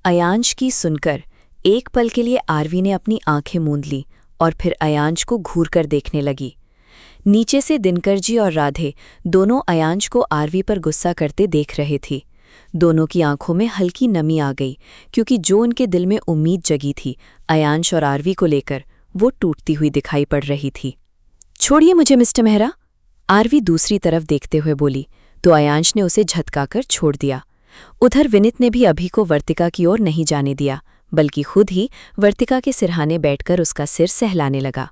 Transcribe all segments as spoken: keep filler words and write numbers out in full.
अयांश की सुनकर एक पल के लिए आरवी ने अपनी आंखें मूंद ली और फिर अयांश को घूर कर देखने लगी। नीचे से दिनकर जी और राधे दोनों अयांश को आरवी पर गुस्सा करते देख रहे थे। दोनों की आंखों में हल्की नमी आ गई, क्योंकि जो उनके दिल में उम्मीद जगी थी अयांश और आरवी को लेकर, वो टूटती हुई दिखाई पड़ रही थी। छोड़िए मुझे मिस्टर मेहरा, आरवी दूसरी तरफ देखते हुए बोली, तो अयांश ने उसे झटकाकर छोड़ दिया। उधर विनित ने भी अभी को वर्तिका की ओर नहीं जाने दिया, बल्कि खुद ही वर्तिका के सिरहाने बैठकर उसका सिर सहलाने लगा।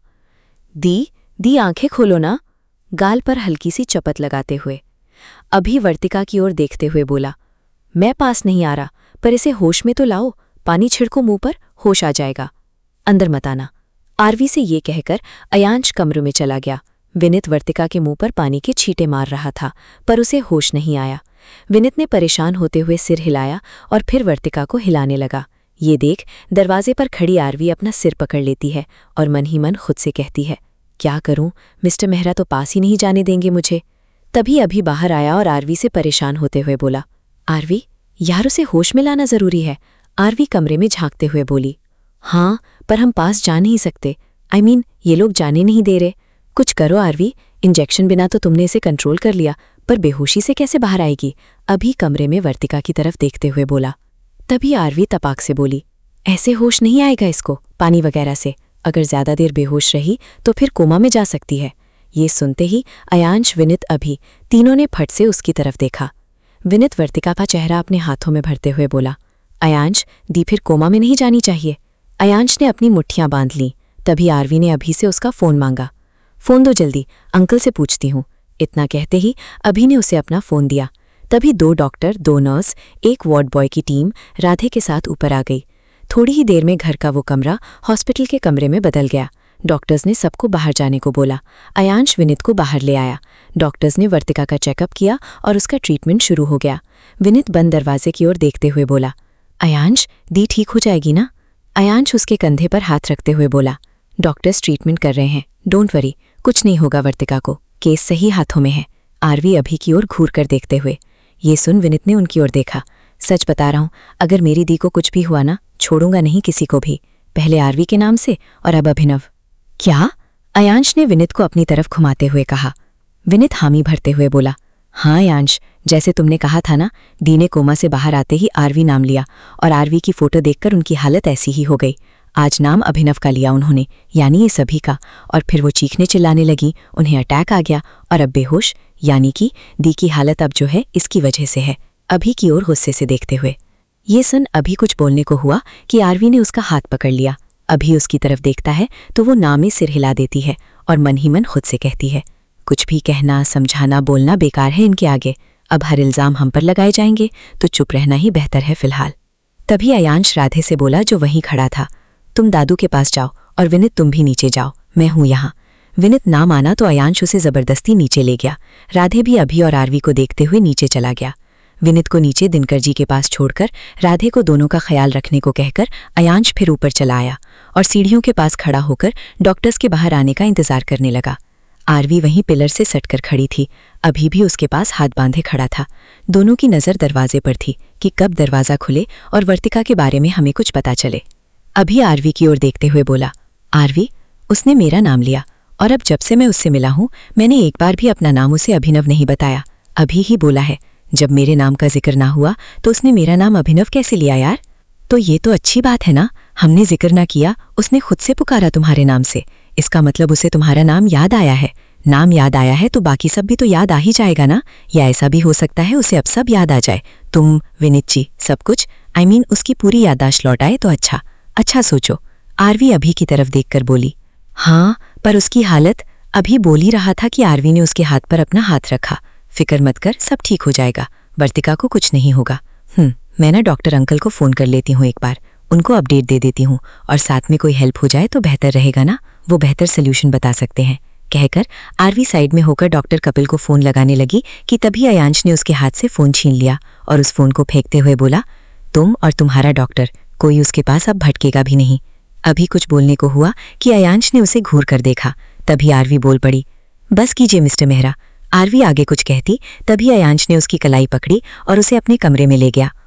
दी दी आंखें खोलो ना, गाल पर हल्की सी चपत लगाते हुए अभी वर्तिका की ओर देखते हुए बोला, मैं पास नहीं आ रहा, पर इसे होश में तो लाओ, पानी छिड़को मुंह पर, होश आ जाएगा, अंदर मत आना। आरवी से ये कहकर अयांश कमरे में चला गया। विनित वर्तिका के मुंह पर पानी के छींटे मार रहा था, पर उसे होश नहीं आया। विनित ने परेशान होते हुए सिर हिलाया और फिर वर्तिका को हिलाने लगा। ये देख दरवाजे पर खड़ी आरवी अपना सिर पकड़ लेती है और मन ही मन खुद से कहती है, क्या करूं, मिस्टर मेहरा तो पास ही नहीं जाने देंगे मुझे। तभी अभी बाहर आया और आरवी से परेशान होते हुए बोला, आरवी यार उसे होश में लाना जरूरी है। आरवी कमरे में झांकते हुए बोली, हाँ पर हम पास जा नहीं सकते, आई I मीन mean, ये लोग जाने नहीं दे रहे। कुछ करो आरवी, इंजेक्शन बिना तो तुमने इसे कंट्रोल कर लिया, पर बेहोशी से कैसे बाहर आएगी। अभी कमरे में वर्तिका की तरफ देखते हुए बोला। तभी आरवी तपाक से बोली, ऐसे होश नहीं आएगा इसको पानी वगैरह से, अगर ज्यादा देर बेहोश रही तो फिर कोमा में जा सकती है। ये सुनते ही अयांश, विनित, अभी तीनों ने फट से उसकी तरफ देखा। विनित वर्तिका का चेहरा अपने हाथों में भरते हुए बोला, अयांश दी फिर कोमा में नहीं जानी चाहिए। अयांश ने अपनी मुट्ठियां बांध लीं। तभी आरवी ने अभी से उसका फ़ोन मांगा। फ़ोन दो जल्दी, अंकल से पूछती हूँ। इतना कहते ही अभी ने उसे अपना फ़ोन दिया। तभी दो डॉक्टर, दो नर्स, एक वार्ड बॉय की टीम राधे के साथ ऊपर आ गई। थोड़ी ही देर में घर का वो कमरा हॉस्पिटल के कमरे में बदल गया। डॉक्टर्स ने सबको बाहर जाने को बोला। अयांश विनित को बाहर ले आया। डॉक्टर्स ने वर्तिका का चेकअप किया और उसका ट्रीटमेंट शुरू हो गया। विनित बंद दरवाजे की ओर देखते हुए बोला, अयांश दी ठीक हो जाएगी ना। अयांश उसके कंधे पर हाथ रखते हुए बोला, डॉक्टर्स ट्रीटमेंट कर रहे हैं, डोंट वरी, कुछ नहीं होगा वर्तिका को, केस सही हाथों में है। आरवी अभी की ओर घूर कर देखते हुए। ये सुन विनित ने उनकी ओर देखा। सच बता रहा हूं, अगर मेरी दी को कुछ भी हुआ ना, छोड़ूंगा नहीं किसी को भी, पहले आरवी के नाम से और अब अभिनव। क्या? अयांश ने विनित को अपनी तरफ घुमाते हुए कहा। विनित हामी भरते हुए बोला, हाँ अयांश, जैसे तुमने कहा था ना, दी ने कोमा से बाहर आते ही आरवी नाम लिया और आरवी की फोटो देखकर उनकी हालत ऐसी ही हो गई। आज नाम अभिनव का लिया उन्होंने, यानी ये सभी का, और फिर वो चीखने चिल्लाने लगी, उन्हें अटैक आ गया और अब बेहोश, यानी कि दी की हालत अब जो है इसकी वजह से है। अभी की ओर गुस्से से देखते हुए। ये सुन अभी कुछ बोलने को हुआ कि आरवी ने उसका हाथ पकड़ लिया। अभी उसकी तरफ देखता है तो वो ना में सिर हिला देती है और मन ही मन खुद से कहती है, कुछ भी कहना, समझाना, बोलना बेकार है इनके आगे। अब हर इल्ज़ाम हम पर लगाए जाएंगे तो चुप रहना ही बेहतर है फिलहाल। तभी अयांश राधे से बोला, जो वहीं खड़ा था, तुम दादू के पास जाओ और विनित तुम भी नीचे जाओ, मैं हूं यहाँ। विनित ना माना तो अयांश उसे जबरदस्ती नीचे ले गया। राधे भी अभी और आरवी को देखते हुए नीचे चला गया। विनित को नीचे दिनकर जी के पास छोड़कर राधे को दोनों का ख्याल रखने को कहकर अयांश फिर ऊपर चला आया और सीढ़ियों के पास खड़ा होकर डॉक्टर्स के बाहर आने का इंतजार करने लगा। आरवी वहीं पिलर से सटकर खड़ी थी। अभी भी उसके पास हाथ बांधे खड़ा था। दोनों की नज़र दरवाजे पर थी कि कब दरवाज़ा खुले और वर्तिका के बारे में हमें कुछ पता चले। अभी आरवी की ओर देखते हुए बोला, आरवी, उसने मेरा नाम लिया और अब जब से मैं उससे मिला हूं मैंने एक बार भी अपना नाम उसे अभिनव नहीं बताया। अभी ही बोला है, जब मेरे नाम का जिक्र ना हुआ तो उसने मेरा नाम अभिनव कैसे लिया यार? तो ये तो अच्छी बात है ना, हमने जिक्र ना किया, उसने खुद से पुकारा तुम्हारे नाम से, इसका मतलब उसे तुम्हारा नाम याद आया है। नाम याद आया है तो बाकी सब भी तो याद आ ही जाएगा ना। या ऐसा भी हो सकता है उसे अब सब याद आ जाए, तुम, विनित जी, सब कुछ, आई मीन उसकी पूरी याददाश्त लौट आए तो अच्छा अच्छा सोचो। आरवी अभी की तरफ देखकर बोली, हाँ पर उसकी हालत। अभी बोल ही रहा था कि आरवी ने उसके हाथ पर अपना हाथ रखा। फिक्र मत कर, सब ठीक हो जाएगा, वर्तिका को कुछ नहीं होगा। हम्म मैं ना डॉक्टर अंकल को फ़ोन कर लेती हूँ एक बार, उनको अपडेट दे देती हूँ, और साथ में कोई हेल्प हो जाए तो बेहतर रहेगा ना, वो बेहतर सोल्यूशन बता सकते हैं। कहकर आरवी साइड में होकर डॉक्टर कपिल को फ़ोन लगाने लगी कि तभी अयांश ने उसके हाथ से फ़ोन छीन लिया और उस फ़ोन को फेंकते हुए बोला, तुम और तुम्हारा डॉक्टर, कोई उसके पास अब भटकेगा भी नहीं। अभी कुछ बोलने को हुआ कि अयांश ने उसे घूर कर देखा। तभी आरवी बोल पड़ी, बस कीजिए मिस्टर मेहरा। आरवी आगे कुछ कहती तभी अयांश ने उसकी कलाई पकड़ी और उसे अपने कमरे में ले गया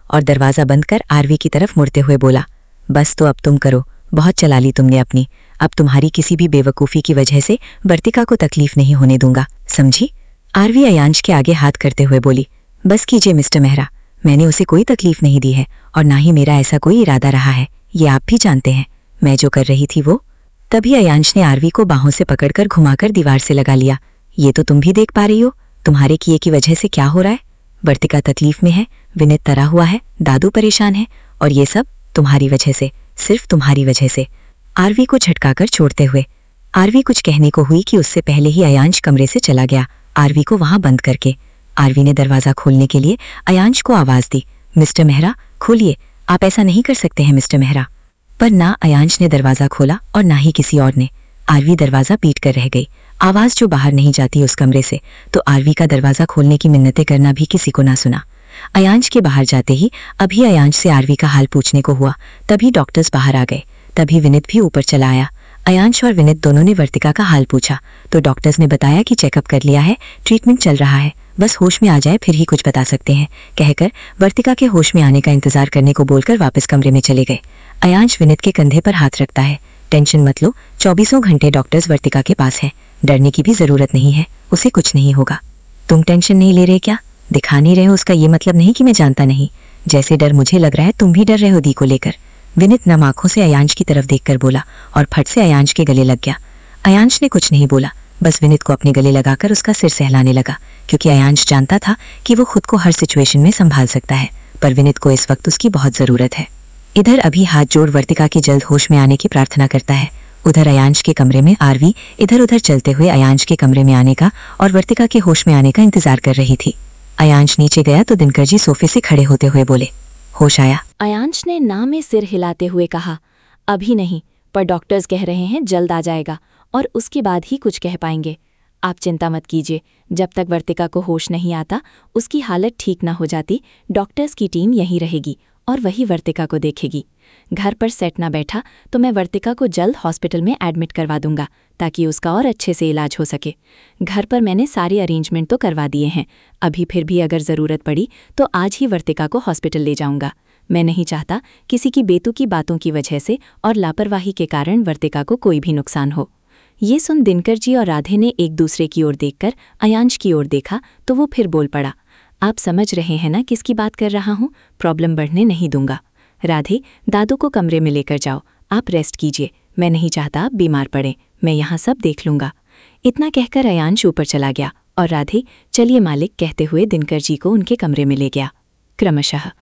और दरवाज़ा बंद कर आरवी की तरफ मुड़ते हुए बोला, बस तो अब तुम करो, बहुत चला ली तुमने अपनी। अब तुम्हारी किसी भी बेवकूफ़ी की वजह से वर्तिका को तकलीफ नहीं होने दूंगा, समझी? आरवी अयांश के आगे हाथ करते हुए बोली, बस कीजिए मिस्टर मेहरा, मैंने उसे कोई तकलीफ नहीं दी है और ना ही मेरा ऐसा कोई इरादा रहा है, ये आप भी जानते हैं। मैं जो कर रही थी वो। तभी अयांश ने आरवी को बाहों से पकड़कर घुमाकर दीवार से लगा लिया। ये तो तुम भी देख पा रही हो, तुम्हारे किए की वजह से क्या हो रहा है। वर्तिका तकलीफ में है, विनीत तरा हुआ है, दादू परेशान है, और ये सब तुम्हारी वजह से, सिर्फ तुम्हारी वजह से। आरवी को झटकाकर छोड़ते हुए आरवी कुछ कहने को हुई कि उससे पहले ही अयांश कमरे से चला गया, आरवी को वहां बंद करके। आरवी ने दरवाज़ा खोलने के लिए अयांश को आवाज़ दी, मिस्टर मेहरा खोलिए, आप ऐसा नहीं कर सकते हैं मिस्टर मेहरा। पर ना अयांश ने दरवाज़ा खोला और ना ही किसी और ने। आरवी दरवाज़ा पीट कर रह गई, आवाज़ जो बाहर नहीं जाती उस कमरे से, तो आरवी का दरवाज़ा खोलने की मिन्नतें करना भी किसी को ना सुना। अयांश के बाहर जाते ही अभी अयांश से आरवी का हाल पूछने को हुआ, तभी डॉक्टर्स बाहर आ गए। तभी विनीत भी ऊपर चला आया। अयांश और विनीत दोनों ने वर्तिका का हाल पूछा तो डॉक्टर्स ने बताया कि चेकअप कर लिया है, ट्रीटमेंट चल रहा है, बस होश में आ जाए फिर ही कुछ बता सकते हैं, कहकर वर्तिका के होश में आने का इंतजार करने को बोलकर वापस कमरे में चले गए। अयांश विनीत के कंधे पर हाथ रखता है, टेंशन मत लो, चौबीसों घंटे डॉक्टर्स वर्तिका के पास है, डरने की भी जरूरत नहीं है, उसे कुछ नहीं होगा। तुम टेंशन नहीं ले रहे क्या? दिखा नहीं रहे हो, उसका ये मतलब नहीं कि मैं जानता नहीं। जैसे डर मुझे लग रहा है तुम भी डर रहे हो दी को लेकर। विनीत नम आंखों से अयांश की तरफ देखकर बोला और फट से अयांश के गले लग गया। अयांश ने कुछ नहीं बोला, बस विनीत को अपने गले लगाकर उसका सिर सहलाने लगा, क्योंकि अयांश जानता था कि वो खुद को हर सिचुएशन में संभाल सकता है, पर विनीत को इस वक्त उसकी बहुत ज़रूरत है। इधर अभी हाथ जोड़ वर्तिका के जल्द होश में आने की प्रार्थना करता है। उधर अयांश के कमरे में आरवी इधर उधर चलते हुए अयांश के कमरे में आने का और वर्तिका के होश में आने का इंतजार कर रही थी। अयांश नीचे गया तो दिनकर जी सोफे से खड़े होते हुए बोले, होश आया? अयांश ने ना में सिर हिलाते हुए कहा, अभी नहीं, पर डॉक्टर्स कह रहे हैं जल्द आ जाएगा और उसके बाद ही कुछ कह पाएंगे। आप चिंता मत कीजिए, जब तक वर्तिका को होश नहीं आता, उसकी हालत ठीक ना हो जाती, डॉक्टर्स की टीम यहीं रहेगी और वही वर्तिका को देखेगी। घर पर सेट ना बैठा तो मैं वर्तिका को जल्द हॉस्पिटल में एडमिट करवा दूंगा, ताकि उसका और अच्छे से इलाज हो सके। घर पर मैंने सारे अरेंजमेंट तो करवा दिए हैं, अभी फिर भी अगर ज़रूरत पड़ी तो आज ही वर्तिका को हॉस्पिटल ले जाऊंगा। मैं नहीं चाहता किसी की बेतुकी बातों की वजह से और लापरवाही के कारण वर्तिका को कोई भी नुकसान हो। ये सुन दिनकर जी और राधे ने एक दूसरे की ओर देखकर अयांश की ओर देखा तो वो फिर बोल पड़ा, आप समझ रहे हैं ना किसकी बात कर रहा हूँ, प्रॉब्लम बढ़ने नहीं दूंगा। राधे, दादू को कमरे में लेकर जाओ, आप रेस्ट कीजिए, मैं नहीं चाहता आप बीमार पड़े, मैं यहाँ सब देख लूँगा। इतना कहकर अयांश ऊपर चला गया और राधे चलिए मालिक कहते हुए दिनकर जी को उनके कमरे में ले गया। क्रमशः